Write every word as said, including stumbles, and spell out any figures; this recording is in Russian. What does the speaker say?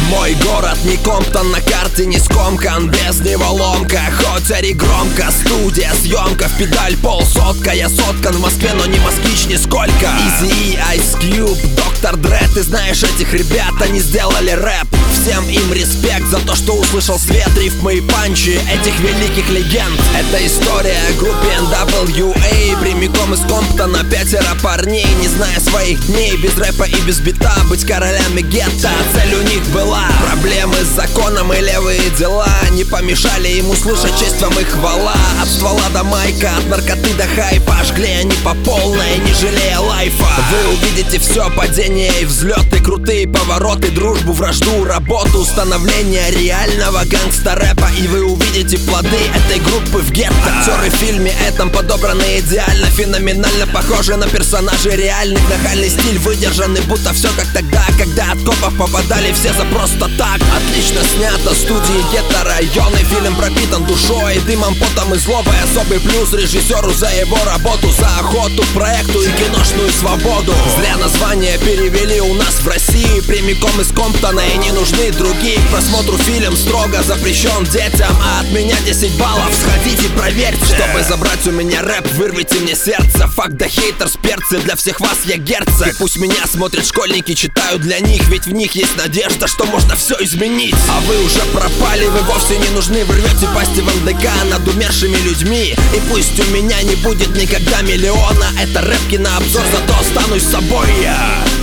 Мой город не Комптон, на карте не скомкан, без него ломка. Хоть ори громко, студия, съемка, в педаль полсотка. Я соткан в Москве, но не москвич нисколько. Eazy-E, Ice Cube, доктор Dre. Ты знаешь этих ребят, они сделали рэп. Всем им респект за то, что услышал свет, рифмы и панчи этих великих легенд. Это история группы эн дабл ю эй, прямиком из Комптона, пятеро парней, не зная своих дней, без рэпа и без бита, быть королями гетто. Цель у них была. Проблемы с законом и левые дела не помешали им услышать честь вам и хвала. От ствола до майка, от наркоты до хайпа, жгли они по полной, не жалея лайфа. Вы увидите все, падения и взлеты, крутые повороты, дружбу, вражду, работу, становление реального гангста-рэпа. И вы увидите плоды этой группы в гетто. Актеры в фильме этом подобраны идеально, феноменально похожи на персонажей реальных. Нахальный стиль выдержанный, будто все как тогда, когда от копов попадали все за просто так. Отлично снято, студии гетто районы. Фильм пропитан душой, дымом, потом и злобой. Особый плюс режиссеру за его работу, за охоту к проекту и киношную свободу. Зря название перевели у нас в России, прямиком из Комптона, и не нужны другие. К просмотру фильм строго запрещен детям, а от меня десять баллов, сходите проверьте. Чтобы забрать у меня рэп, вырвите мне сердце. Fuck the haters, перцы, для всех вас я герцог. И пусть меня смотрят школьники, читаю для них, ведь в них есть надежда, что можно все изменить. А вы уже пропали, вы вовсе не нужны. Вы рвете пасти в эм дэ ка над умершими людьми. И пусть у меня не будет никогда миллиона, это рэп кинообзор, зато останусь собой я.